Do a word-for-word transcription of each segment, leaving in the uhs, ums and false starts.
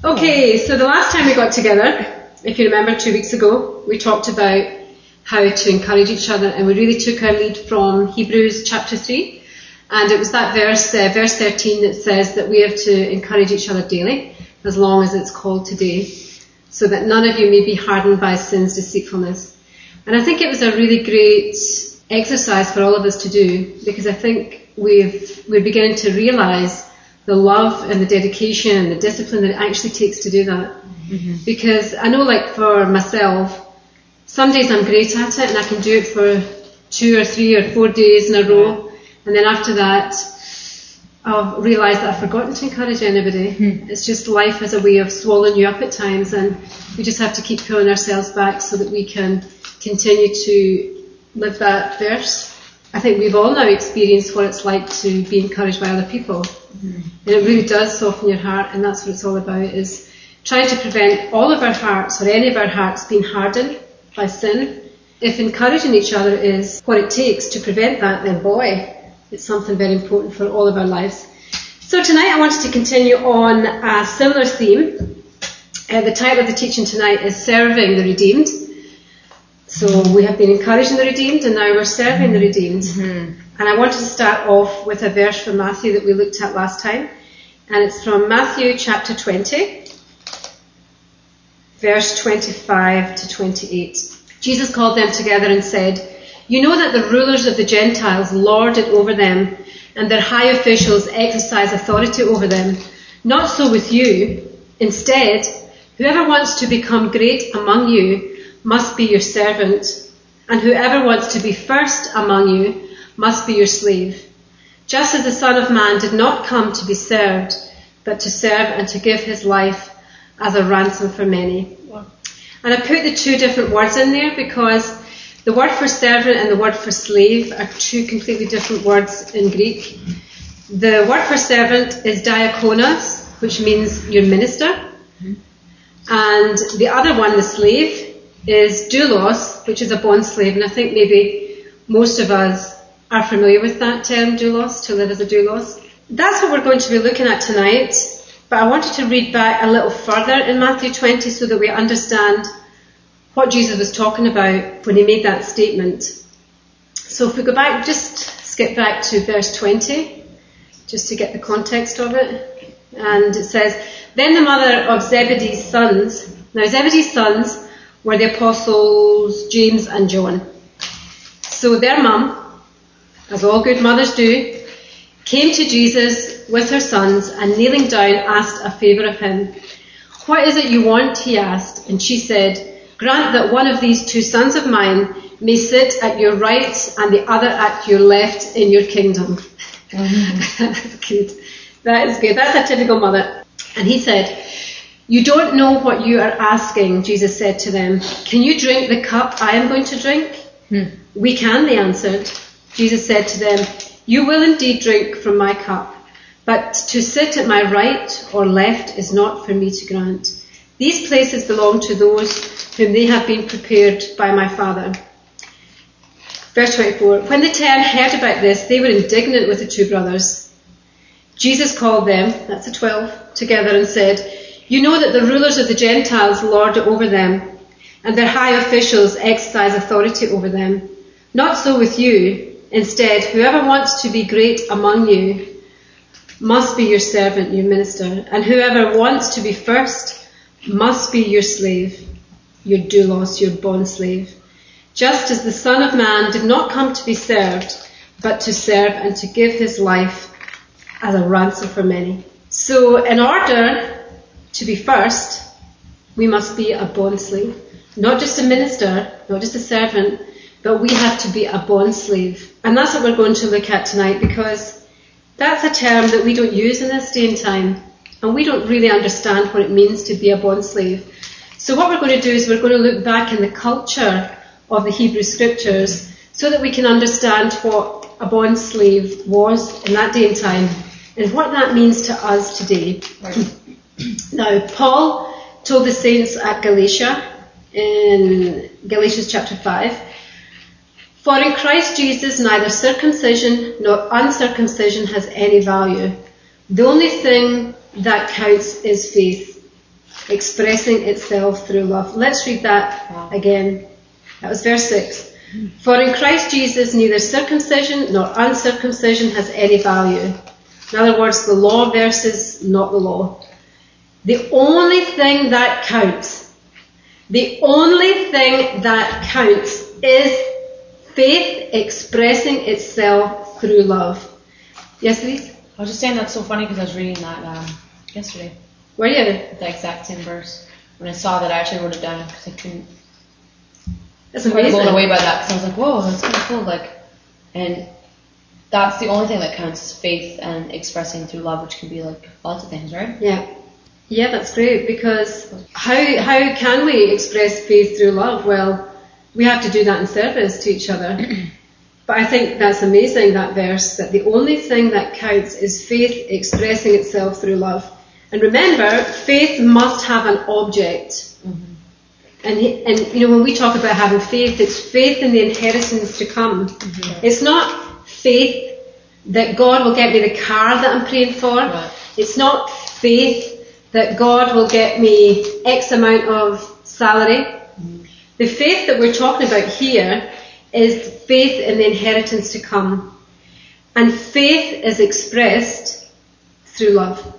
Okay, so the last time we got together, if you remember two weeks ago, we talked about how to encourage each other, and we really took our lead from Hebrews chapter three, and it was that verse, uh, verse thirteen, that says that we have to encourage each other daily, as long as it's called today, so that none of you may be hardened by sin's deceitfulness. And I think it was a really great exercise for all of us to do, because I think we've, we're beginning to realise the love and the dedication and the discipline that it actually takes to do that. Mm-hmm. Because I know, like for myself, some days I'm great at it and I can do it for two or three or four days in a row, and then after that I'll realise that I've forgotten to encourage anybody. Mm-hmm. It's just life as a way of swallowing you up at times, and we just have to keep pulling ourselves back so that we can continue to live that verse. I think we've all now experienced what it's like to be encouraged by other people. Mm-hmm. And it really does soften your heart, and that's what it's all about, is trying to prevent all of our hearts, or any of our hearts, being hardened by sin. If encouraging each other is what it takes to prevent that, then boy, it's something very important for all of our lives. So tonight I wanted to continue on a similar theme. Uh, the title of the teaching tonight is Serving the Redeemed. So we have been encouraging the redeemed, and now we're serving the redeemed. Mm-hmm. And I wanted to start off with a verse from Matthew that we looked at last time. And it's from Matthew chapter twenty, verse twenty-five to twenty-eight. Jesus called them together and said, "You know that the rulers of the Gentiles lord it over them, and their high officials exercise authority over them. Not so with you. Instead, whoever wants to become great among you must be your servant, and whoever wants to be first among you must be your slave. Just as the Son of Man did not come to be served, but to serve and to give his life as a ransom for many." And I put the two different words in there because the word for servant and the word for slave are two completely different words in Greek. The word for servant is diakonos, which means your minister. Mm-hmm. And the other one, the slave, is doulos, which is a bond slave. And I think maybe most of us are familiar with that term, doulos, to live as a doulos. That's what we're going to be looking at tonight. But I wanted to read back a little further in Matthew twenty so that we understand what Jesus was talking about when he made that statement. So if we go back, just skip back to verse twenty, just to get the context of it. And it says, "Then the mother of Zebedee's sons," now Zebedee's sons were the apostles James and John. So their mum, as all good mothers do, came to Jesus with her sons, and kneeling down asked a favour of him. "What is it you want?" he asked. And she said, "Grant that one of these two sons of mine may sit at your right and the other at your left in your kingdom." Mm-hmm. That's good. That is good. That's a typical mother. And he said, "You don't know what you are asking," Jesus said to them. "Can you drink the cup I am going to drink?" Hmm. "We can," they answered. Jesus said to them, "You will indeed drink from my cup, but to sit at my right or left is not for me to grant. These places belong to those whom they have been prepared by my Father." Verse twenty-four, "When the ten heard about this, they were indignant with the two brothers. Jesus called them," that's the twelve, "together and said, 'You know that the rulers of the Gentiles lord it over them, and their high officials exercise authority over them. Not so with you. Instead, whoever wants to be great among you must be your servant, your minister, and whoever wants to be first must be your slave, your doulos, your bond slave. Just as the Son of Man did not come to be served, but to serve and to give his life as a ransom for many.'" So in order to be first, we must be a bond slave. Not just a minister, not just a servant, but we have to be a bond slave. And that's what we're going to look at tonight, because that's a term that we don't use in this day and time, and we don't really understand what it means to be a bond slave. So what we're going to do is we're going to look back in the culture of the Hebrew scriptures so that we can understand what a bond slave was in that day and time and what that means to us today. Right. Now, Paul told the saints at Galatia, in Galatians chapter five, "For in Christ Jesus neither circumcision nor uncircumcision has any value. The only thing that counts is faith expressing itself through love. Let's read that wow. again. That was verse six. For in Christ Jesus neither circumcision nor uncircumcision has any value. In other words, the law versus not the law. The only thing that counts, the only thing that counts is faith expressing itself through love. Yes, Elise? I was just saying that's so funny because I was reading that um, yesterday. Were you? The exact same verse. When I saw that, I actually wrote it down because I couldn't. That's I was amazing. blown away by that because I was like, whoa, that's kind of cool. Like, and that's the only thing that counts is faith and expressing through love, which can be like lots of things, right? Yeah. Yeah, that's great, because how how can we express faith through love? Well, we have to do that in service to each other. But I think that's amazing, that verse, that the only thing that counts is faith expressing itself through love. And remember, faith must have an object. Mm-hmm. And, he, and you know, when we talk about having faith, it's faith in the inheritance to come. Mm-hmm. It's not faith that God will get me the car that I'm praying for. Right. It's not faith that God will get me X amount of salary. Mm-hmm. The faith that we're talking about here is faith in the inheritance to come. And faith is expressed through love.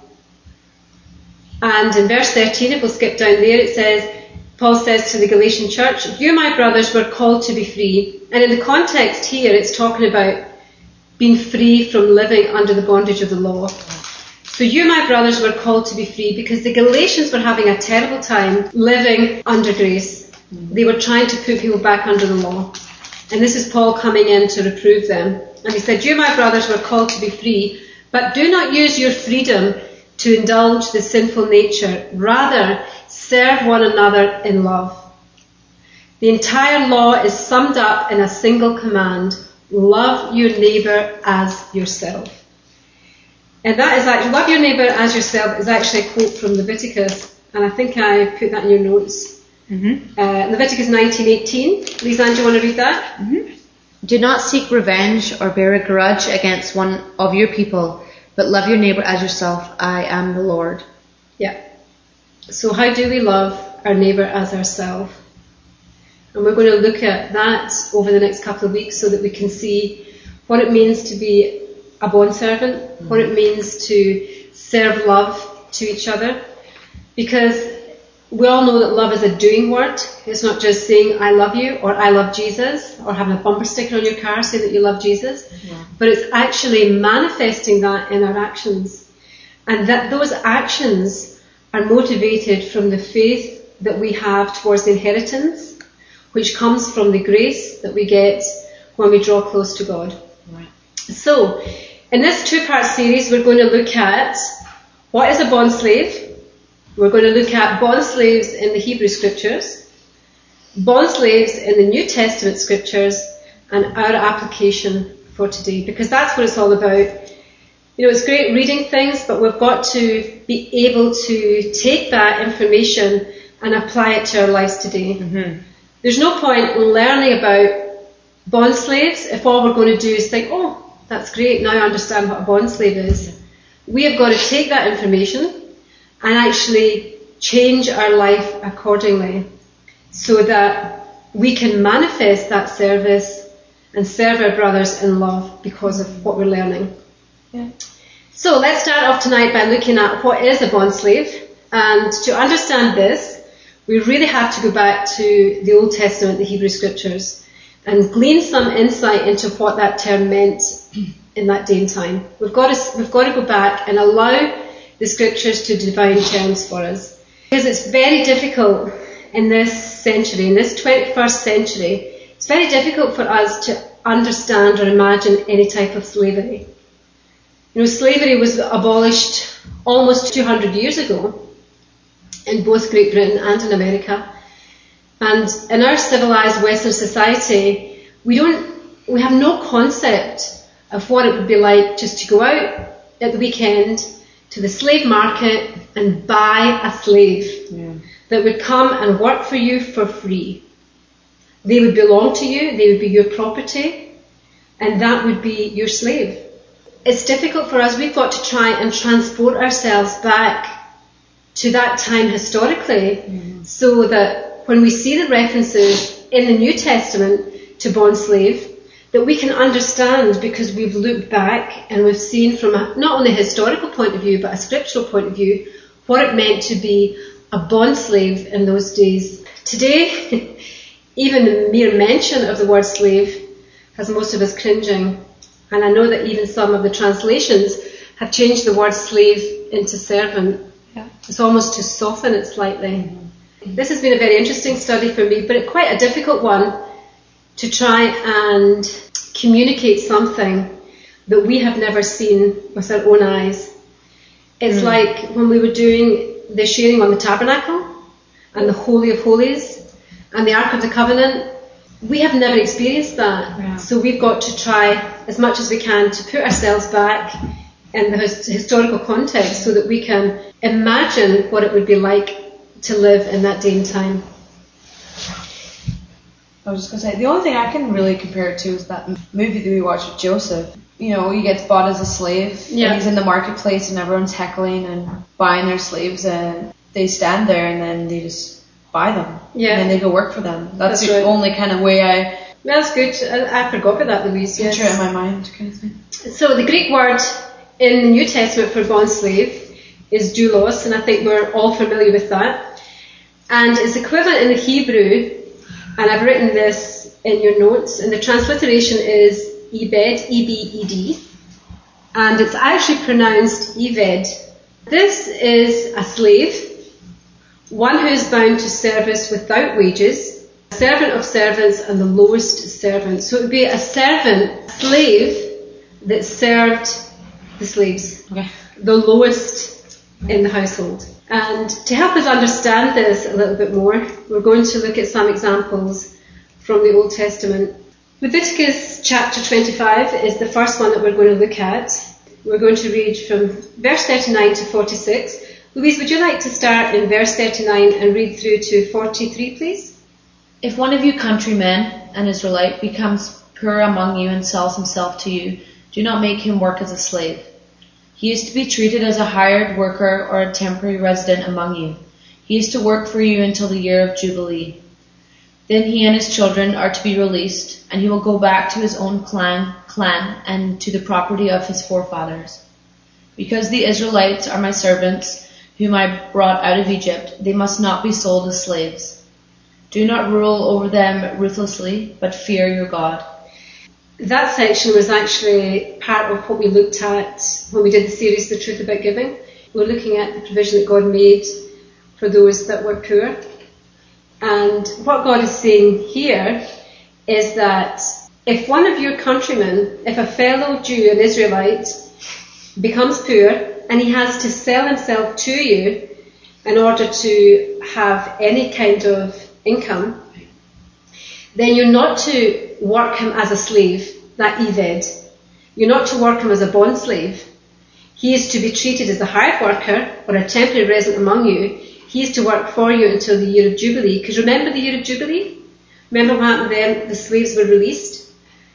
And in verse thirteen, if we'll skip down there, it says, Paul says to the Galatian church, you, my brothers, were called to be free. And in the context here, it's talking about being free from living under the bondage of the law. So you, my brothers, were called to be free because the Galatians were having a terrible time living under grace. They were trying to put people back under the law. And this is Paul coming in to reprove them. And he said, you, my brothers, were called to be free, but do not use your freedom to indulge the sinful nature. Rather, serve one another in love. The entire law is summed up in a single command: love your neighbour as yourself. And that is actually, love your neighbour as yourself is actually a quote from Leviticus, and I think I put that in your notes. Mm-hmm. Uh, Leviticus nineteen eighteen. Lisanne, do you want to read that? Mm-hmm. Do not seek revenge or bear a grudge against one of your people, but love your neighbour as yourself. I am the Lord. Yeah. So how do we love our neighbour as ourselves? And we're going to look at that over the next couple of weeks so that we can see what it means to be a bondservant, mm-hmm. what it means to serve love to each other. Because we all know that love is a doing word. It's not just saying I love you or I love Jesus or having a bumper sticker on your car saying that you love Jesus. Yeah. But it's actually manifesting that in our actions. And that those actions are motivated from the faith that we have towards the inheritance, which comes from the grace that we get when we draw close to God. Right. So, in this two-part series, we're going to look at what is a bond slave. We're going to look at bond slaves in the Hebrew Scriptures, bond slaves in the New Testament Scriptures, and our application for today, because that's what it's all about. You know, it's great reading things, but we've got to be able to take that information and apply it to our lives today. Mm-hmm. There's no point in learning about bond slaves if all we're going to do is think, oh, that's great, now I understand what a bond slave is. We have got to take that information and actually change our life accordingly so that we can manifest that service and serve our brothers in love because of what we're learning. Yeah. So let's start off tonight by looking at what is a bond slave. And to understand this, we really have to go back to the Old Testament, the Hebrew Scriptures, and glean some insight into what that term meant in that day and time. We've got to, we've got to go back and allow the Scriptures to define terms for us. Because it's very difficult in this century, in this twenty-first century, it's very difficult for us to understand or imagine any type of slavery. You know, slavery was abolished almost two hundred years ago in both Great Britain and in America. And in our civilized Western society, we don't, we have no concept of what it would be like just to go out at the weekend to the slave market and buy a slave yeah. that would come and work for you for free. They would belong to you, they would be your property, and that would be your slave. It's difficult for us, we've got to try and transport ourselves back to that time historically, mm-hmm. so that when we see the references in the New Testament to bond slave, that we can understand, because we've looked back and we've seen from a, not only a historical point of view but a scriptural point of view what it meant to be a bond slave in those days. Today, even the mere mention of the word slave has most of us cringing, and I know that even some of the translations have changed the word slave into servant. Yeah. It's almost to soften it slightly. Mm-hmm. This has been a very interesting study for me, but quite a difficult one to try and communicate something that we have never seen with our own eyes. It's mm. like when we were doing the sharing on the tabernacle and the Holy of Holies and the Ark of the Covenant. We have never experienced that. Yeah. So we've got to try as much as we can to put ourselves back in the his- historical context so that we can imagine what it would be like to live in that day and time. I was just going to say, the only thing I can really compare it to is that movie that we watched with Joseph. You know, he gets bought as a slave, yeah. and he's in the marketplace and everyone's heckling and buying their slaves, and they stand there and then they just buy them. Yeah. And then they go work for them. That's, That's the right. only kind of way I... That's good. I, I forgot about that, Louise. Yes. Picture it in my mind, kind of thing. So the Greek word in the New Testament for bond slave is doulos, and I think we're all familiar with that. And it's equivalent in the Hebrew, and I've written this in your notes, and the transliteration is Ebed, E B E D, and it's actually pronounced Eved. This is a slave, one who is bound to service without wages, a servant of servants and the lowest servant. So it would be a servant, slave, that served the slaves, okay. the lowest in the household. And to help us understand this a little bit more, we're going to look at some examples from the Old Testament. Leviticus chapter twenty-five is the first one that we're going to look at. We're going to read from verse thirty-nine to forty-six. Louise, would you like to start in verse thirty-nine and read through to forty-three, please? If one of you countrymen, an Israelite, becomes poor among you and sells himself to you, do not make him work as a slave. He is to be treated as a hired worker or a temporary resident among you. He is to work for you until the year of Jubilee. Then he and his children are to be released, and he will go back to his own clan, clan and to the property of his forefathers. Because the Israelites are my servants, whom I brought out of Egypt, they must not be sold as slaves. Do not rule over them ruthlessly, but fear your God. That section was actually part of what we looked at when we did the series, The Truth About Giving. We were looking at the provision that God made for those that were poor. And what God is saying here is that if one of your countrymen, if a fellow Jew, an Israelite, becomes poor and he has to sell himself to you in order to have any kind of income, then you're not to work him as a slave, that Eved. You're not to work him as a bond slave. He is to be treated as a hired worker or a temporary resident among you. He is to work for you until the year of Jubilee. Because remember the year of Jubilee? Remember what happened then? The slaves were released.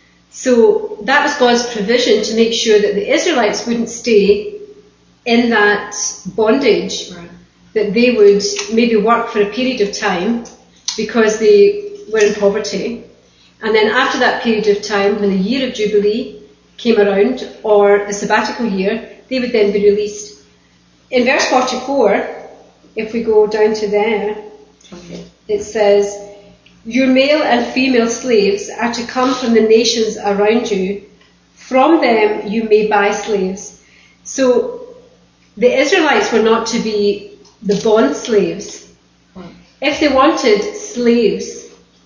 So that was God's provision to make sure that the Israelites wouldn't stay in that bondage, right. that they would maybe work for a period of time because they were in poverty. And then after that period of time, when the year of Jubilee came around, or the sabbatical year, they would then be released. In verse forty-four, if we go down to there, okay. it says, your male and female slaves are to come from the nations around you. From them you may buy slaves. So the Israelites were not to be the bond slaves. Right. If they wanted slaves,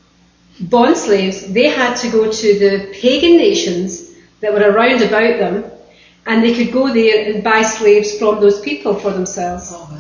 bond slaves, they had to go to the pagan nations that were around about them, and they could go there and buy slaves from those people for themselves. Okay.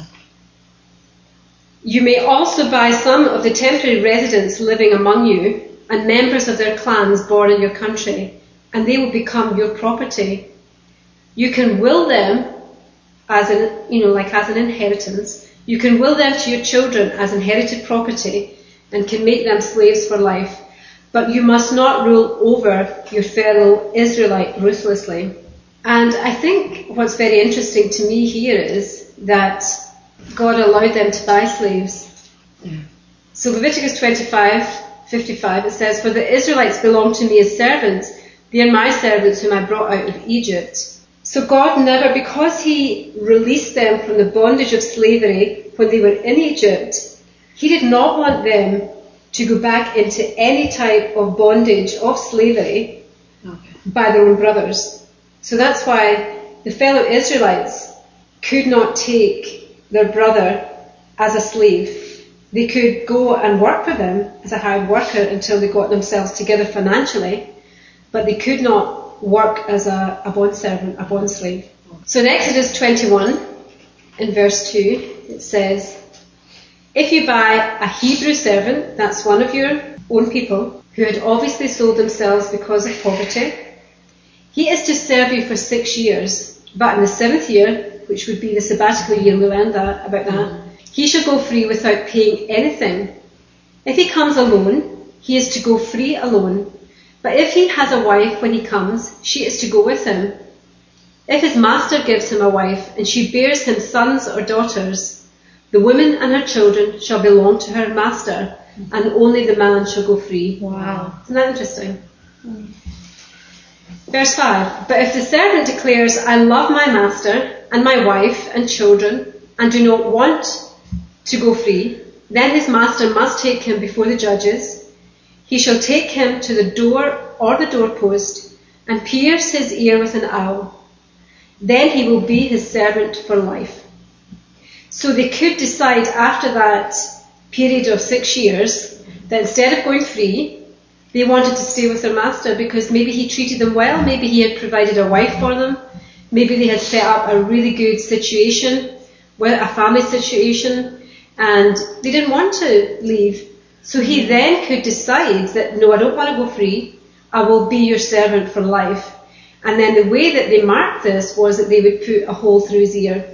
You may also buy some of the temporary residents living among you and members of their clans born in your country, and they will become your property. You can will them as an, you know, like as an inheritance. You can will them to your children as inherited property and can make them slaves for life. But you must not rule over your fellow Israelite ruthlessly. And I think what's very interesting to me here is that God allowed them to buy slaves. Yeah. So Leviticus twenty-five fifty-five, it says, "For the Israelites belong to me as servants. They are my servants whom I brought out of Egypt." So God never, because he released them from the bondage of slavery when they were in Egypt, he did not want them to go back into any type of bondage of slavery okay. by their own brothers. So that's why the fellow Israelites could not take their brother as a slave. They could go and work for them as a hired worker until they got themselves together financially, but they could not work as a, a bond servant, a bond slave. So in Exodus twenty-one, in verse two, it says, "If you buy a Hebrew servant," that's one of your own people, "who had obviously sold themselves because of poverty, he is to serve you for six years, but in the seventh year," which would be the sabbatical year, we learned that, about that, mm-hmm. "he shall go free without paying anything. If he comes alone, he is to go free alone. But if he has a wife when he comes, she is to go with him. If his master gives him a wife, and she bears him sons or daughters, the woman and her children shall belong to her master, and only the man shall go free." Wow. Isn't that interesting? Mm. Verse five, "But if the servant declares, 'I love my master and my wife and children, and do not want to go free,' then his master must take him before the judges. He shall take him to the door or the doorpost and pierce his ear with an awl. Then he will be his servant for life." So they could decide after that period of six years that instead of going free, they wanted to stay with their master because maybe he treated them well, maybe he had provided a wife for them, maybe they had set up a really good situation, a family situation, and they didn't want to leave. So he then could decide that, no, I don't want to go free, I will be your servant for life. And then the way that they marked this was that they would put a hole through his ear.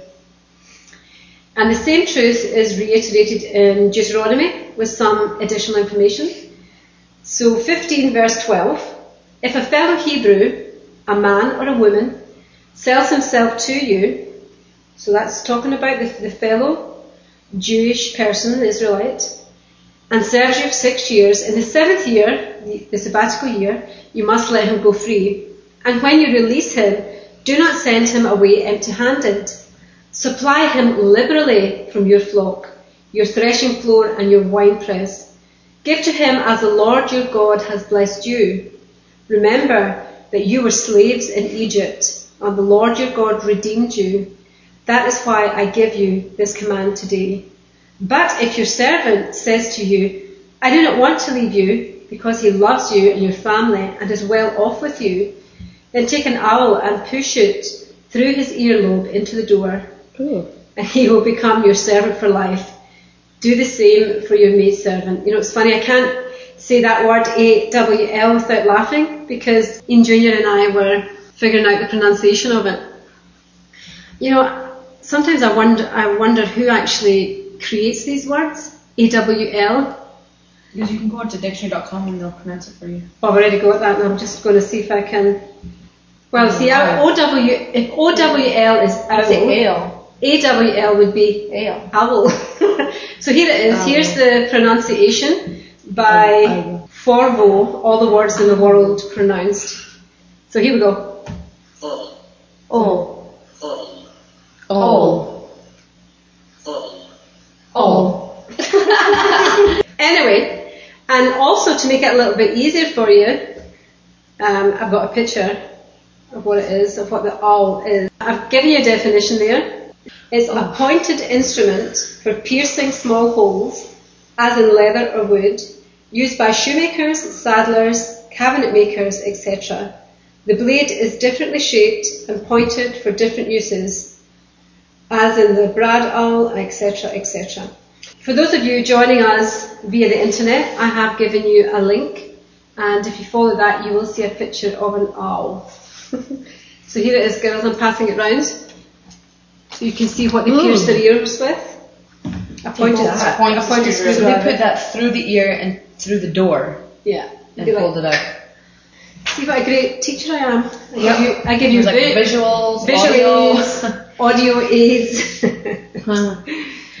And the same truth is reiterated in Deuteronomy with some additional information. So fifteen verse twelve, "If a fellow Hebrew, a man or a woman, sells himself to you," so that's talking about the, the fellow Jewish person, the Israelite, "and serves you for six years, in the seventh year, the, the sabbatical year, you must let him go free. And when you release him, do not send him away empty-handed. Supply him liberally from your flock, your threshing floor and your winepress. Give to him as the Lord your God has blessed you. Remember that you were slaves in Egypt, and the Lord your God redeemed you. That is why I give you this command today. But if your servant says to you, 'I do not want to leave you,' because he loves you and your family and is well off with you, then take an awl and push it through his earlobe into the door, Ooh. and he will become your servant for life. Do the same for your maidservant." You know, it's funny, I can't say that word A W L without laughing, because Ian Junior and I were figuring out the pronunciation of it. You know, sometimes I wonder, I wonder who actually creates these words, A W L. Because you can go onto dictionary dot com and they'll pronounce it for you. Oh, I've already got that, and I'm just going to see if I can. Well, oh, see, wow. O W, if O W L is owl, A W L would be ale. Owl. So here it is. Owl. Here's the pronunciation by oh, Forvo, all the words in the world pronounced. So here we go. Oh. Oh. Oh. Oh. Oh. Oh. Anyway, and also to make it a little bit easier for you, um, I've got a picture of what it is, of what the awl is. I've given you a definition there. It's a pointed instrument for piercing small holes, as in leather or wood, used by shoemakers, saddlers, cabinet makers, et cetera. The blade is differently shaped and pointed for different uses, as in the brad awl, et cetera, et cetera. For those of you joining us via the internet, I have given you a link, and if you follow that, you will see a picture of an owl. So here it is, girls, I'm passing it round, so you can see what they pierce their ears with. I pointed, I pointed, I pointed so they put that through the ear and through the door. Yeah. And pulled like, it out. See what a great teacher I am. I yep. give you, I give you like vi- visuals, visual audio. aids, audio aids.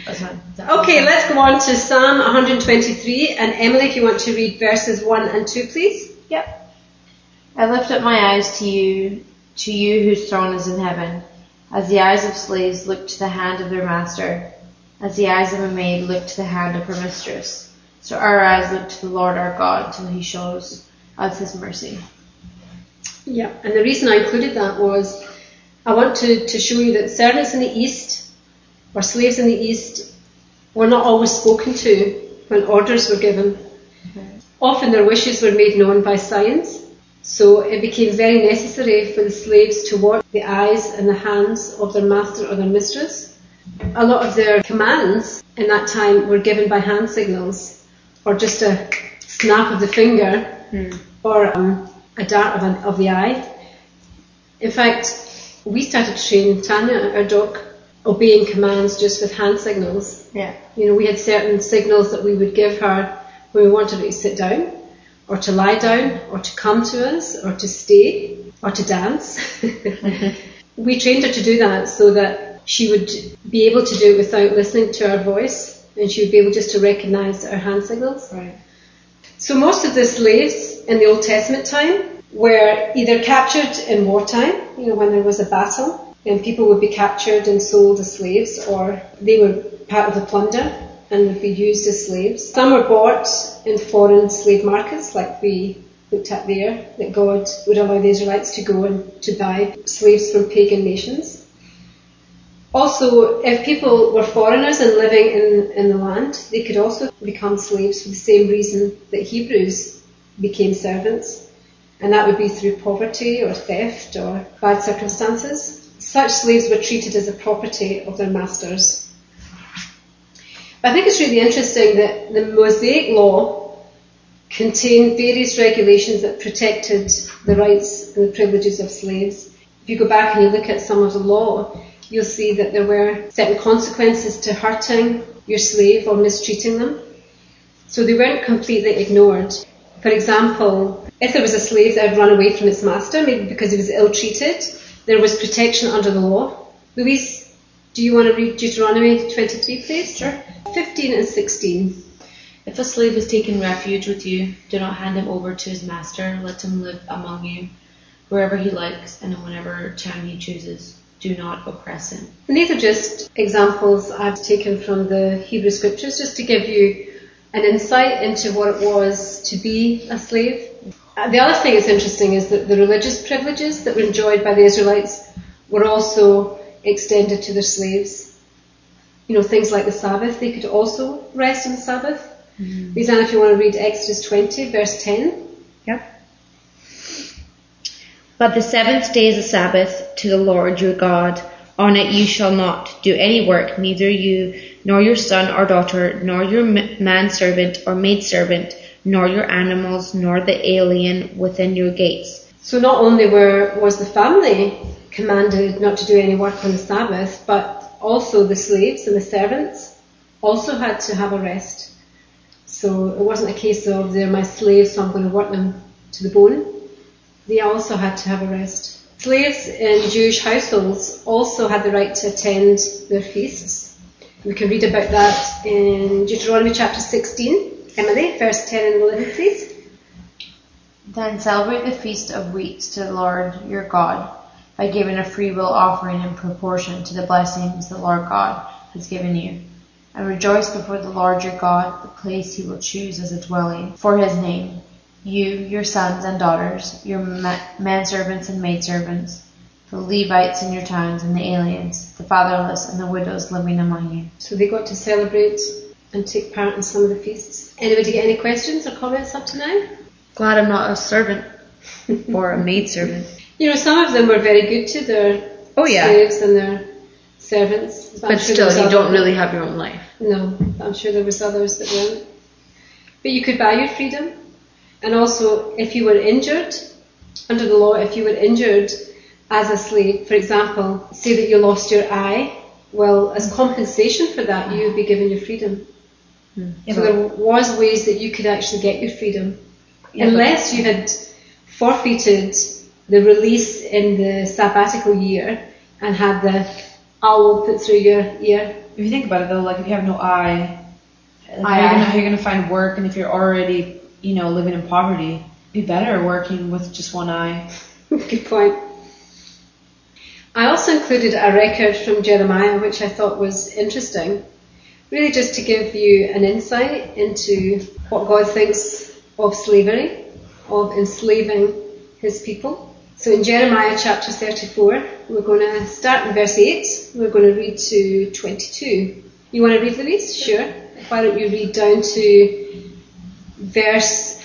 That's fine. Okay, let's go on to Psalm one twenty-three. And Emily, if you want to read verses one and two, please. Yep. I lift up my eyes to you, to you whose throne is in heaven, as the eyes of slaves look to the hand of their master, as the eyes of a maid look to the hand of her mistress. So our eyes look to the Lord our God till he shows us his mercy. Yeah, and the reason I included that was I want to, to show you that servants in the East, or slaves in the East, were not always spoken to when orders were given. Mm-hmm. Often their wishes were made known by signs, so it became very necessary for the slaves to watch the eyes and the hands of their master or their mistress. A lot of their commands in that time were given by hand signals, or just a snap of the finger, mm. or um, a dart of, an, of the eye. In fact, we started to train Tanya, our dog, obeying commands just with hand signals. Yeah. You know, we had certain signals that we would give her when we wanted her to sit down, or to lie down, or to come to us, or to stay, or to dance. Mm-hmm. We trained her to do that so that she would be able to do it without listening to our voice, and she would be able just to recognize our hand signals. Right. So most of the slaves in the Old Testament time were either captured in wartime, you know, when there was a battle, and people would be captured and sold as slaves, or they were part of the plunder and would be used as slaves. Some were bought in foreign slave markets, like we looked at there, that God would allow the Israelites to go and to buy slaves from pagan nations. Also, if people were foreigners and living in, in the land, they could also become slaves for the same reason that Hebrews became servants, and that would be through poverty or theft or bad circumstances. Such slaves were treated as a property of their masters. But I think it's really interesting that the Mosaic law contained various regulations that protected the rights and the privileges of slaves. If you go back and you look at some of the law, you'll see that there were certain consequences to hurting your slave or mistreating them. So they weren't completely ignored. For example, if there was a slave that had run away from its master, maybe because he was ill-treated, there was protection under the law. Louise, do you want to read Deuteronomy twenty-three, please? Sure. fifteen and sixteen. If a slave has taken refuge with you, do not hand him over to his master. Let him live among you, wherever he likes and whenever time he chooses. Do not oppress him. And these are just examples I've taken from the Hebrew Scriptures, just to give you an insight into what it was to be a slave. The other thing that's interesting is that the religious privileges that were enjoyed by the Israelites were also extended to their slaves. You know, things like the Sabbath, they could also rest on the Sabbath. Mm-hmm. Lisa, if you want to read Exodus twenty, verse ten. Yep. But the seventh day is a Sabbath to the Lord your God. On it you shall not do any work, neither you, nor your son or daughter, nor your manservant or maidservant, nor your animals, nor the alien within your gates. So not only were was the family commanded not to do any work on the Sabbath, but also the slaves and the servants also had to have a rest. So it wasn't a case of they're my slaves, so I'm going to work them to the bone. They also had to have a rest. Slaves in Jewish households also had the right to attend their feasts. We can read about that in Deuteronomy chapter sixteen. Emily, verse ten and eleven, please. Then celebrate the feast of weeks to the Lord your God by giving a free will offering in proportion to the blessings the Lord God has given you. And rejoice before the Lord your God, the place he will choose as a dwelling for his name. You, your sons and daughters, your manservants and maidservants, the Levites in your towns and the aliens, the fatherless and the widows living among you. So they got to celebrate and take part in some of the feasts. Anybody get any questions or comments up to now? Glad I'm not a servant or a maidservant. You know, some of them were very good to their oh, yeah. slaves and their servants. But, but sure still, you don't other... really have your own life. No, I'm sure there was others that weren't. But you could buy your freedom. And also, if you were injured, under the law, if you were injured as a slave, for example, say that you lost your eye, well, as compensation for that, you would be given your freedom. Mm. So there was ways that you could actually get your freedom, yeah, unless you had forfeited the release in the sabbatical year and had the owl put through your ear if you think about it though, like if you have no eye, like Aye, how, are you gonna, aye. how are you going to find work? And if you're already, you know, living in poverty, it'd be better working with just one eye. Good point. I also included a record from Jeremiah, which I thought was interesting, really just to give you an insight into what God thinks of slavery, of enslaving his people. So in Jeremiah chapter thirty-four, we're going to start in verse eight, we're going to read to twenty-two. You want to read, Louise? Sure. Why don't you read down to verse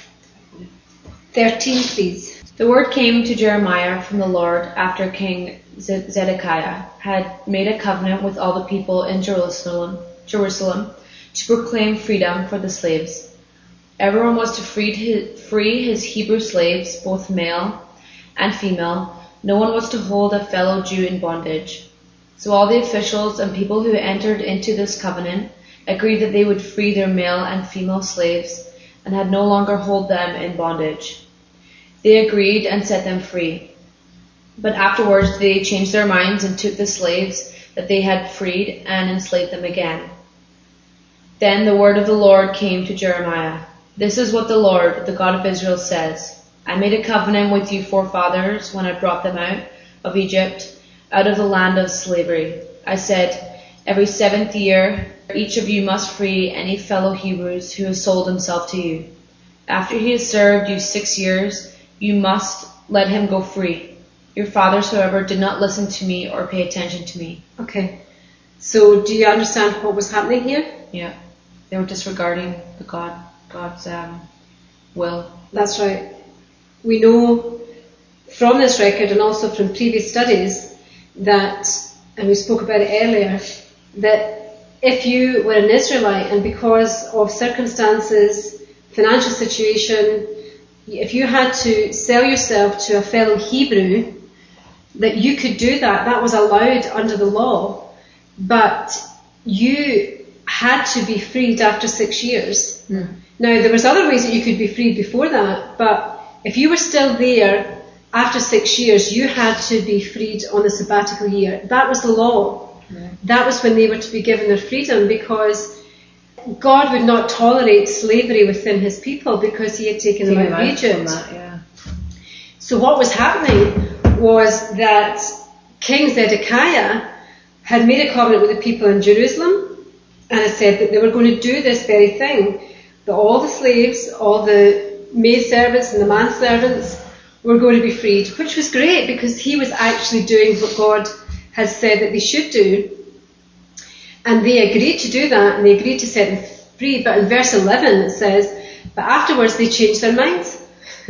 thirteen, please? The word came to Jeremiah from the Lord after King Zedekiah had made a covenant with all the people in Jerusalem, Jerusalem to proclaim freedom for the slaves. Everyone was to free his, free his Hebrew slaves, both male and female. No one was to hold a fellow Jew in bondage. So all the officials and people who entered into this covenant agreed that they would free their male and female slaves and had no longer hold them in bondage. They agreed and set them free. But afterwards they changed their minds and took the slaves that they had freed and enslaved them again. Then the word of the Lord came to Jeremiah. This is what the Lord, the God of Israel, says. I made a covenant with your forefathers when I brought them out of Egypt, out of the land of slavery. I said, every seventh year, each of you must free any fellow Hebrews who has sold himself to you. After he has served you six years, you must let him go free. Your fathers, however, did not listen to me or pay attention to me. Okay. So do you understand what was happening here? Yeah. They were disregarding the God, God's um, will. That's right. We know from this record and also from previous studies that, and we spoke about it earlier, that if you were an Israelite and because of circumstances, financial situation, if you had to sell yourself to a fellow Hebrew, that you could do that. That was allowed under the law. But you had to be freed after six years. Mm. Now, there was other ways that you could be freed before that, but if you were still there after six years, you had to be freed on the sabbatical year. That was the law. Yeah. That was when they were to be given their freedom, because God would not tolerate slavery within his people because he had taken them out of Egypt. That, yeah. So what was happening was that King Zedekiah had made a covenant with the people in Jerusalem, and it said that they were going to do this very thing, that all the slaves, all the maidservants and the manservants were going to be freed, which was great because he was actually doing what God had said that they should do. And they agreed to do that, and they agreed to set them free. But in verse eleven it says, but afterwards they changed their minds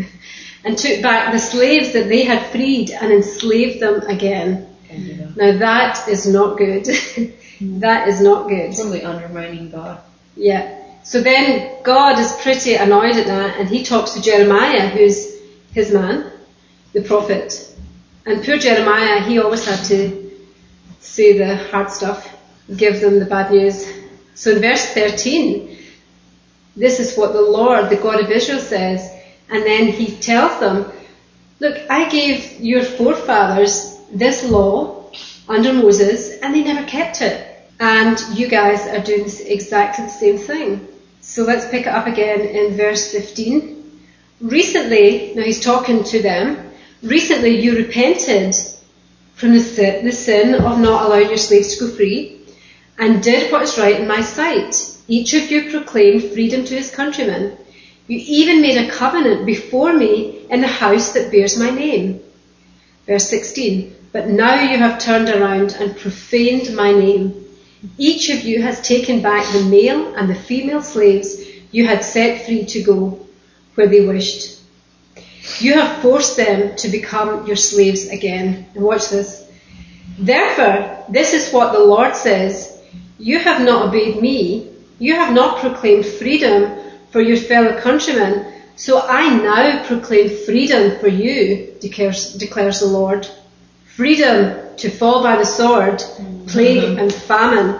and took back the slaves that they had freed and enslaved them again. Now that is not good. That is not good. Totally undermining God. Yeah. So then God is pretty annoyed at that, and he talks to Jeremiah, who's his man, the prophet. And poor Jeremiah, he always had to say the hard stuff, give them the bad news. So in verse thirteen, this is what the Lord, the God of Israel, says. And then he tells them, look, I gave your forefathers this law under Moses, and they never kept it. And you guys are doing exactly the same thing. So let's pick it up again in verse fifteen. Recently, now he's talking to them, recently you repented from the sin, the sin of not allowing your slaves to go free, and did what is right in my sight. Each of you proclaimed freedom to his countrymen. You even made a covenant before me in the house that bears my name. Verse sixteen. But now you have turned around and profaned my name. Each of you has taken back the male and the female slaves you had set free to go where they wished. You have forced them to become your slaves again. And watch this. Therefore, this is what the Lord says. You have not obeyed me. You have not proclaimed freedom for your fellow countrymen. So I now proclaim freedom for you, declares, declares the Lord. Freedom to fall by the sword, plague and famine.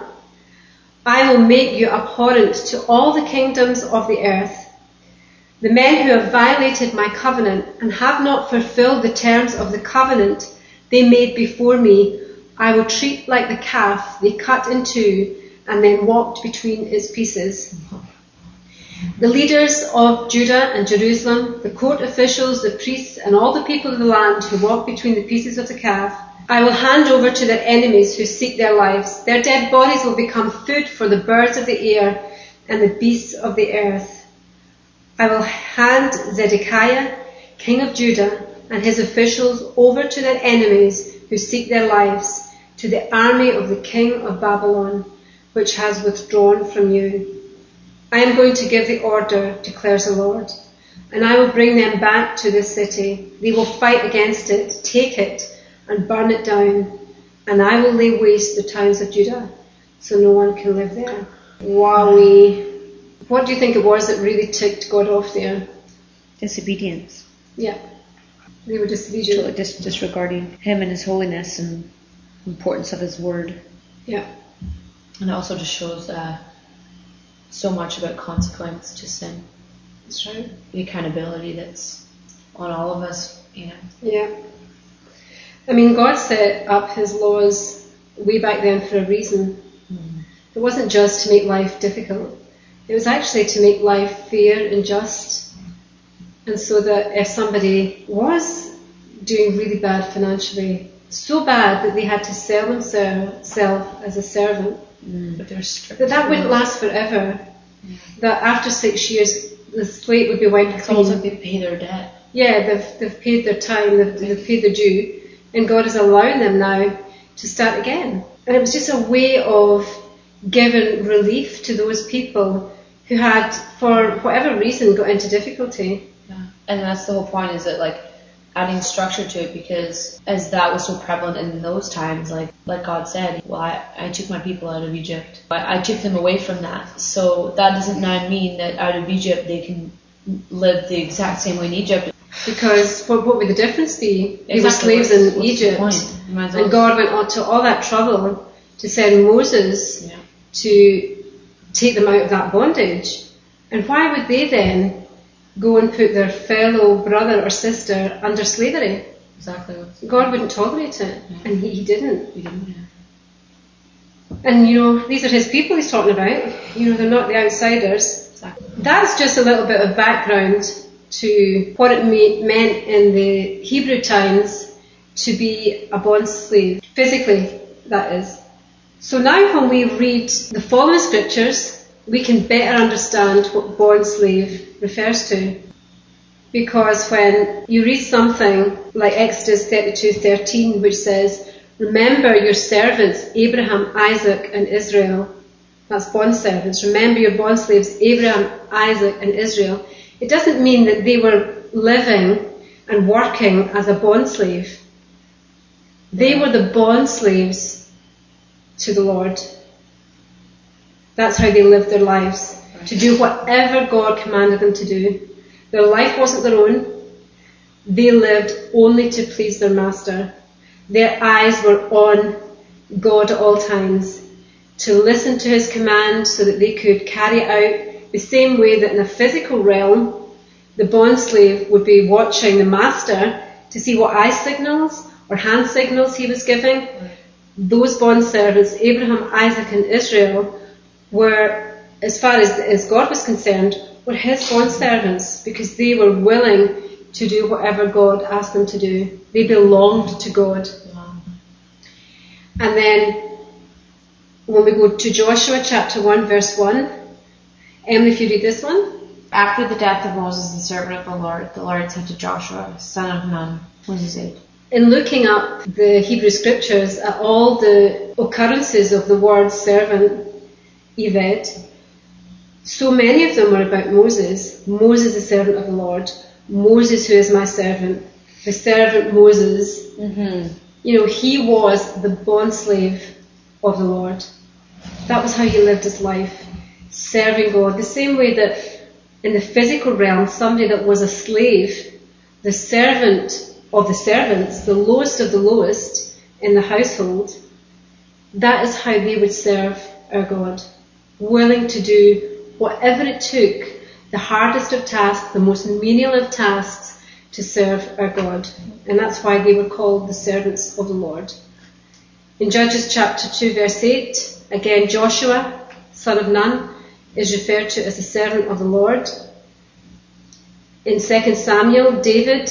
I will make you abhorrent to all the kingdoms of the earth. The men who have violated my covenant and have not fulfilled the terms of the covenant they made before me, I will treat like the calf they cut in two and then walked between its pieces. The leaders of Judah and Jerusalem, the court officials, the priests, and all the people of the land who walk between the pieces of the calf, I will hand over to their enemies who seek their lives. Their dead bodies will become food for the birds of the air and the beasts of the earth. I will hand Zedekiah, king of Judah, and his officials over to their enemies who seek their lives, to the army of the king of Babylon, which has withdrawn from you. I am going to give the order, declares the Lord, and I will bring them back to this city. They will fight against it, take it, and burn it down, and I will lay waste the towns of Judah, so no one can live there. Wowee. What do you think it was that really ticked God off there? Disobedience. Yeah. They were disobedient. Totally dis- disregarding him and his holiness and importance of his word. Yeah. And it also just shows uh, so much about consequence to sin. That's right. The accountability that's on all of us, you know. Yeah. I mean, God set up his laws way back then for a reason. Mm. It wasn't just to make life difficult. It was actually to make life fair and just. And so that if somebody was doing really bad financially, so bad that they had to sell themselves as a servant, mm. but strict that that wouldn't last forever. Yeah. That after six years, the slate would be wiped clean. It's almost like they pay their debt. Yeah, they've, they've paid their time, they've, they've paid their due, and God is allowing them now to start again. And it was just a way of giving relief to those people who had, for whatever reason, got into difficulty. Yeah. And that's the whole point, is that like adding structure to it, because as that was so prevalent in those times, like like God said, well, I, I took my people out of Egypt. I, I took them away from that. So that doesn't now mean that out of Egypt they can live the exact same way in Egypt. Because what, what would the difference be? They Exactly. were slaves what's, in what's Egypt. well And God went on to all that trouble to send Moses yeah. to take them out of that bondage. And why would they then go and put their fellow brother or sister under slavery? Exactly. God wouldn't tolerate it, yeah. and he, he didn't. He didn't, yeah. And you know, these are his people he's talking about. You know, they're not the outsiders. Exactly. That's just a little bit of background to what it me- meant in the Hebrew times to be a bond slave. Physically, that is. So now when we read the following scriptures, we can better understand what bond slave refers to. Because when you read something like Exodus thirty-two thirteen, which says, remember your servants Abraham, Isaac and Israel. That's bond servants. Remember your bond slaves Abraham, Isaac and Israel. It doesn't mean that they were living and working as a bond slave. They were the bond slaves to the Lord. That's how they lived their lives, to do whatever God commanded them to do. Their life wasn't their own. They lived only to please their master. Their eyes were on God at all times, to listen to his command so that they could carry out the same way that in a physical realm, the bond slave would be watching the master to see what eye signals or hand signals he was giving. Right. Those bond servants, Abraham, Isaac and Israel, were, as far as, as God was concerned, were his bond servants, because they were willing to do whatever God asked them to do. They belonged to God. Wow. And then when we go to Joshua chapter one verse one, Emily, if you read this one. After the death of Moses, the servant of the Lord, the Lord said to Joshua, son of Nun, Moses' aide. In looking up the Hebrew scriptures at all the occurrences of the word servant, Eved, so many of them are about Moses. Moses, the servant of the Lord. Moses, who is my servant. The servant Moses. Mm-hmm. You know, he was the bond slave of the Lord. That was how he lived his life, serving God. The same way that in the physical realm, somebody that was a slave, the servant of the servants, the lowest of the lowest in the household, that is how they would serve our God. Willing to do whatever it took, the hardest of tasks, the most menial of tasks, to serve our God. And that's why they were called the servants of the Lord. In Judges chapter two verse eight, again Joshua, son of Nun, is referred to as the servant of the Lord. In Second Samuel, David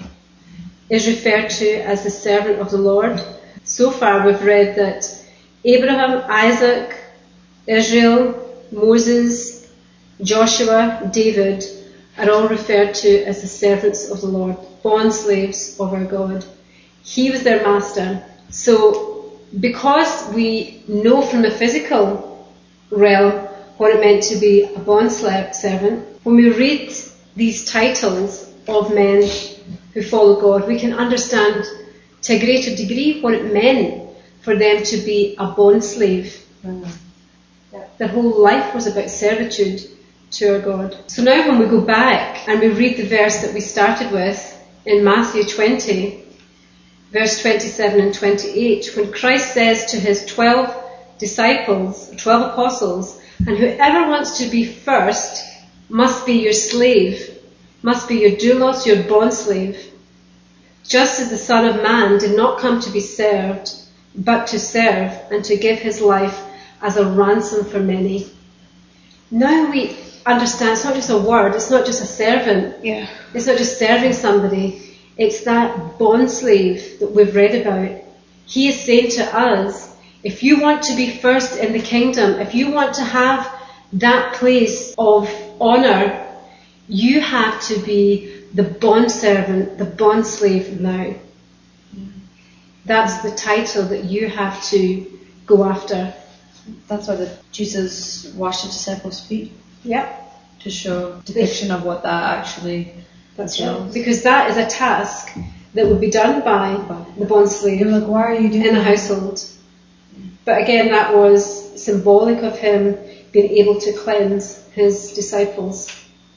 is referred to as the servant of the Lord. So far we've read that Abraham, Isaac, Israel, Moses, Joshua, David are all referred to as the servants of the Lord, bond slaves of our God. He was their master. So because we know from the physical realm what it meant to be a bond servant, when we read these titles of men who follow God, we can understand to a greater degree what it meant for them to be a bond slave. Mm. Their whole life was about servitude to our God. So now when we go back and we read the verse that we started with in Matthew twenty, verse twenty-seven and twenty-eight, when Christ says to his twelve disciples, twelve apostles, and whoever wants to be first must be your slave, must be your doulos, your bond slave, just as the Son of Man did not come to be served, but to serve and to give his life as a ransom for many. Now we understand it's not just a word, it's not just a servant, yeah. It's not just serving somebody, it's that bond slave that we've read about. He is saying to us, if you want to be first in the kingdom, if you want to have that place of honour, you have to be the bond servant, the bond slave now. That's the title that you have to go after. That's why the, Jesus washed the disciples' feet. Yep. To show depiction of what that actually That's right. Because that is a task that would be done by the bond slave. You're like, why are you doing in the that? household? But again, that was symbolic of him being able to cleanse his disciples.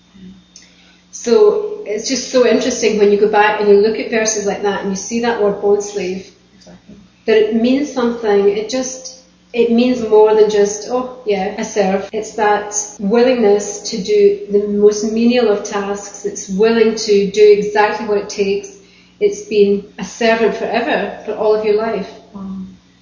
So it's just so interesting when you go back and you look at verses like that and you see that word bond slave, Exactly. that it means something. It just, it means more than just, oh yeah, I serve. It's that willingness to do the most menial of tasks. It's willing to do exactly what it takes. It's been a servant forever, for all of your life. Wow.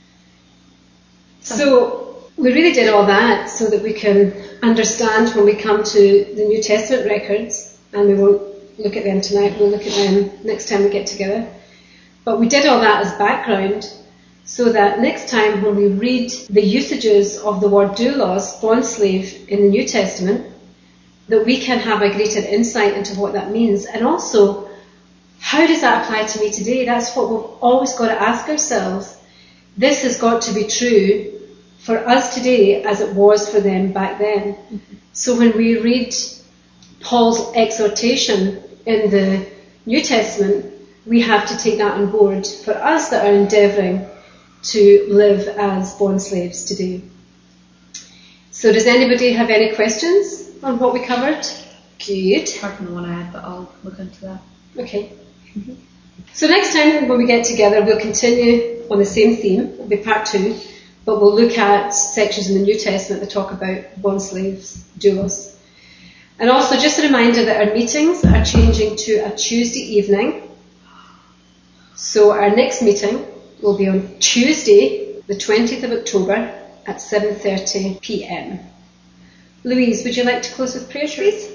So we really did all that so that we can understand when we come to the New Testament records, and we won't look at them tonight, we'll look at them next time we get together. But we did all that as background so that next time when we read the usages of the word doulos, bond slave, in the New Testament, that we can have a greater insight into what that means. And also, how does that apply to me today? That's what we've always got to ask ourselves. This has got to be true for us today as it was for them back then. Mm-hmm. So when we read Paul's exhortation in the New Testament, we have to take that on board for us that are endeavouring to live as bond slaves today. So does anybody have any questions on what we covered? Good. Apart from the one I had, but I'll look into that. Okay. Mm-hmm. So next time when we get together, we'll continue on the same theme. It'll be part two, but we'll look at sections in the New Testament that talk about bond slaves, doulos. And also just a reminder that our meetings are changing to a Tuesday evening. So our next meeting will be on Tuesday, the twentieth of October at seven thirty p.m. Louise, would you like to close with prayer, please?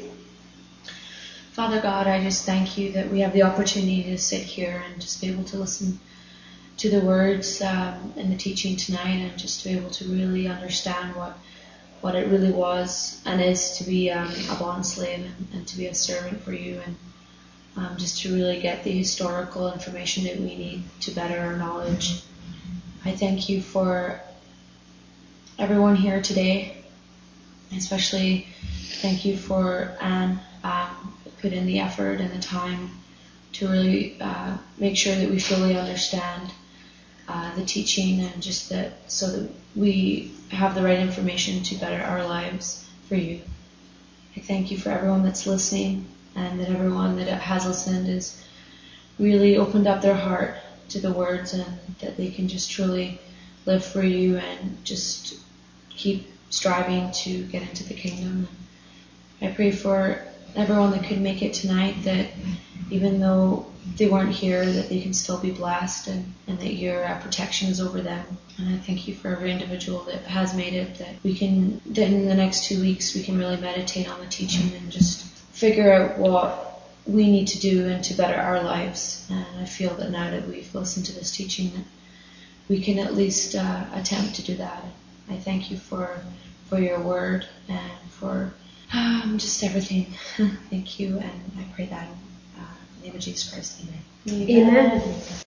Father God, I just thank you that we have the opportunity to sit here and just be able to listen to the words um, and the teaching tonight, and just to be able to really understand what what it really was and is to be um, a bond slave and, and to be a servant for you, and um, just to really get the historical information that we need to better our knowledge. I thank you for everyone here today, especially thank you for Anne, um, put in the effort and the time to really uh, make sure that we fully understand uh, the teaching, and just that so that we have the right information to better our lives for you. I thank you for everyone that's listening, and that everyone that has listened is really opened up their heart to the words, and that they can just truly live for you and just keep striving to get into the kingdom. I pray for everyone that could make it tonight, that even though they weren't here, that they can still be blessed, and, and that your uh, protection is over them. And I thank you for every individual that has made it, that we can, that in the next two weeks we can really meditate on the teaching and just figure out what we need to do and to better our lives. And I feel that now that we've listened to this teaching, that we can at least uh, attempt to do that. I thank you for for your word and for um, just everything. Thank you, and I pray that in uh, the name of Jesus Christ. Amen. Amen.